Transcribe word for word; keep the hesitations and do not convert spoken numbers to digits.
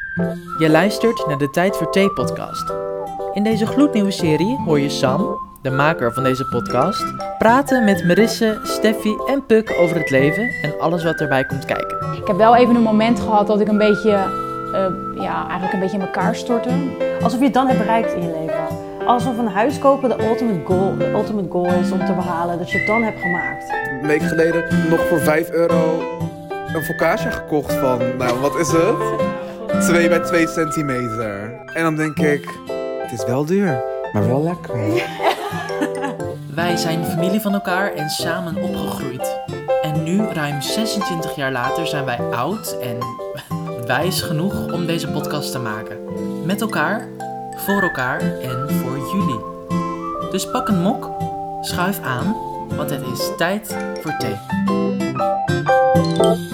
Je luistert naar de Tijd voor Thee podcast. In deze gloednieuwe serie hoor je Sam, de maker van deze podcast, praten met Marisse, Steffi en Puk over het leven en alles wat erbij komt kijken. Ik heb wel even een moment gehad dat ik een beetje, uh, ja, eigenlijk een beetje in elkaar stortte. Alsof je het dan hebt bereikt in je leven. Alsof een huis kopen de ultimate goal, de ultimate goal is om te behalen, dat je het dan hebt gemaakt. Een week geleden nog voor vijf euro een focaccia gekocht van, nou wat is het? twee bij twee centimeter. En dan denk ik, het is wel duur, maar wel lekker. Wij zijn familie van elkaar en samen opgegroeid. En nu, ruim zesentwintig jaar later, zijn wij oud en wijs genoeg om deze podcast te maken. Met elkaar, voor elkaar en voor jullie. Dus pak een mok, schuif aan, want het is tijd voor thee.